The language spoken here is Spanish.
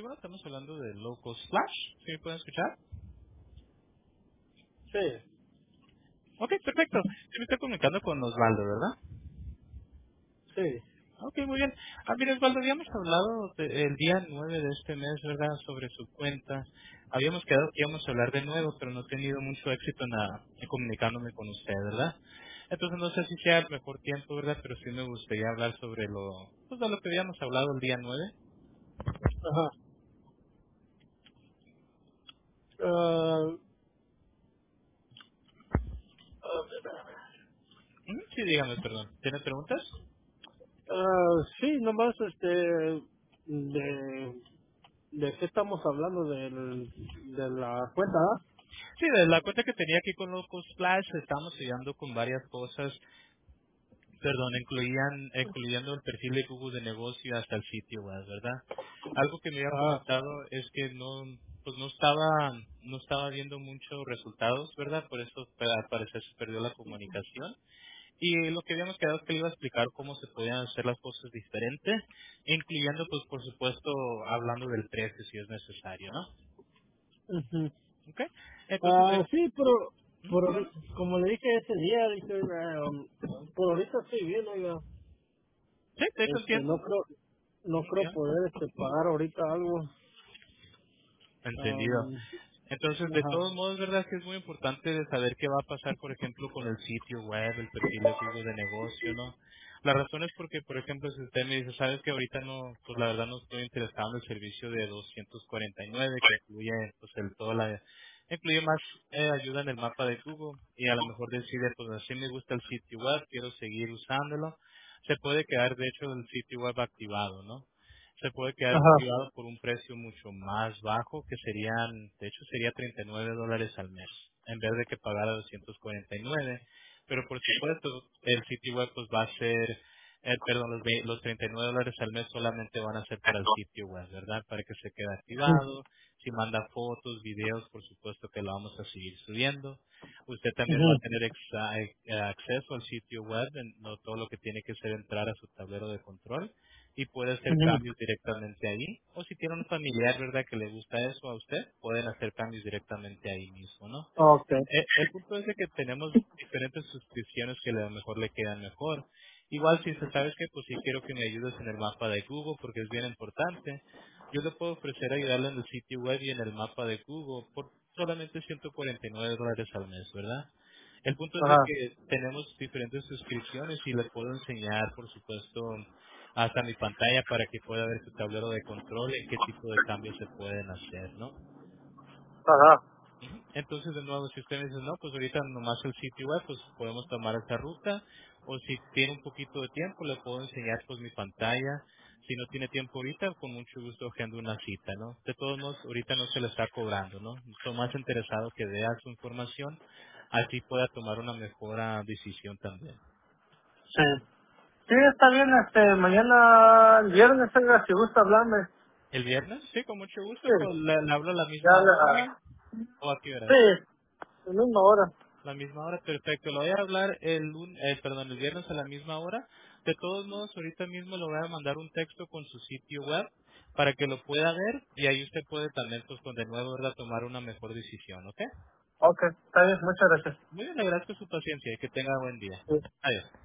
Sí, bueno, estamos hablando de Local Slash. ¿Sí me pueden escuchar? Sí, Ok, perfecto. Sí me estoy comunicando con Osvaldo, ¿verdad? sí. Ok, muy bien. Mire, Osvaldo, habíamos hablado el día 9 de este mes, ¿verdad?, sobre su cuenta. Habíamos quedado que íbamos a hablar de nuevo, pero no he tenido mucho éxito en comunicándome con usted, ¿verdad? Entonces no sé si sea el mejor tiempo, ¿verdad? Pero sí me gustaría hablar sobre pues, de lo que habíamos hablado el día 9. Ajá. Ah, Sí, dígame, perdón. ¿Tiene preguntas? sí, nomás de qué estamos hablando de la cuenta, ¿ah? Sí, de la cuenta que tenía aquí con Local Splash, estamos ayudando con varias cosas, perdón, incluyendo el perfil de Google de negocio hasta el sitio web, ¿verdad? Algo que me había Ajá. comentado es que pues no estaba viendo muchos resultados, ¿verdad? Por eso al parecer se perdió la comunicación. Y lo que habíamos quedado es que le iba a explicar cómo se podían hacer las cosas diferentes, incluyendo, pues, por supuesto, hablando del precio si es necesario, ¿no? Ujú. ¿Ok? Entonces, Sí, dígame. como le dije ese día, dije, por ahorita estoy bien, oiga. Sí, de hecho entiendo. No creo Dígame. poder pagar ahorita algo. Entendido. Um, Entonces, de ajá. todos modos, verdad que es muy importante de saber qué va a pasar, por ejemplo, con el sitio web, el perfil de Google de negocio, ¿no? La razón es porque, por ejemplo, si usted me dice, sabes que ahorita no, pues la verdad no estoy interesado en el servicio de 249 que incluye, pues, incluye más ayuda en el mapa de Google y a lo mejor decide, pues, así me gusta el sitio web, quiero seguir usándolo, se puede quedar, de hecho, el sitio web activado, ¿no? Se puede quedar Ajá. activado por un precio mucho más bajo, que de hecho sería $39 al mes, en vez de que pagara 249. Pero por supuesto, el sitio web pues va a ser, perdón, los $39 al mes solamente van a ser para el sitio web, ¿verdad? Para que se quede activado. Si manda fotos, videos, por supuesto que lo vamos a seguir subiendo. Usted también va a Ujú. tener acceso al sitio web, no todo lo que tiene que ser entrar a su tablero de control y puede hacer Ujú. cambios directamente ahí. O si tiene un familiar, ¿verdad?, que le gusta eso a usted, pueden hacer cambios directamente ahí mismo, ¿no? Ok. El punto es de que tenemos diferentes suscripciones que a lo mejor le quedan mejor. Igual si se sabes que pues si quiero que me ayudes en el mapa de Google porque es bien importante, yo le puedo ofrecer ayudarle en el sitio web y en el mapa de Google por solamente $149 al mes, ¿verdad? El punto es de Ajá. que tenemos diferentes suscripciones y le puedo enseñar, por supuesto, hasta mi pantalla para que pueda ver su tablero de control en qué tipo de cambios se pueden hacer, ¿no? Ajá. Ujú. Entonces, de nuevo, si usted me dice, no, pues ahorita nomás el sitio web, pues podemos tomar esa ruta. O si tiene un poquito de tiempo, le puedo enseñar pues mi pantalla. Si no tiene tiempo ahorita, con mucho gusto agendo una cita, ¿no? De todos modos, ahorita no se le está cobrando, ¿no? Estoy más interesado que vea su información, así pueda tomar una mejor decisión también. Sí. Sí, está bien, mañana, el viernes, oiga, si gusta hablarme. ¿El viernes? Sí, con mucho gusto. Sí. Pues le hablo a la Ya misma la, hora. ¿O a qué horas? sí, en una hora. La misma hora, perfecto. Lo voy a hablar el viernes a la misma hora. De todos modos, ahorita mismo le voy a mandar un texto con su sitio web para que lo pueda ver y ahí usted puede también, pues, con de nuevo, ¿verdad?, tomar una mejor decisión, ¿ok? Ok, está bien, muchas gracias. Muy bien, le agradezco su paciencia y que tenga buen día. Sí. Adiós.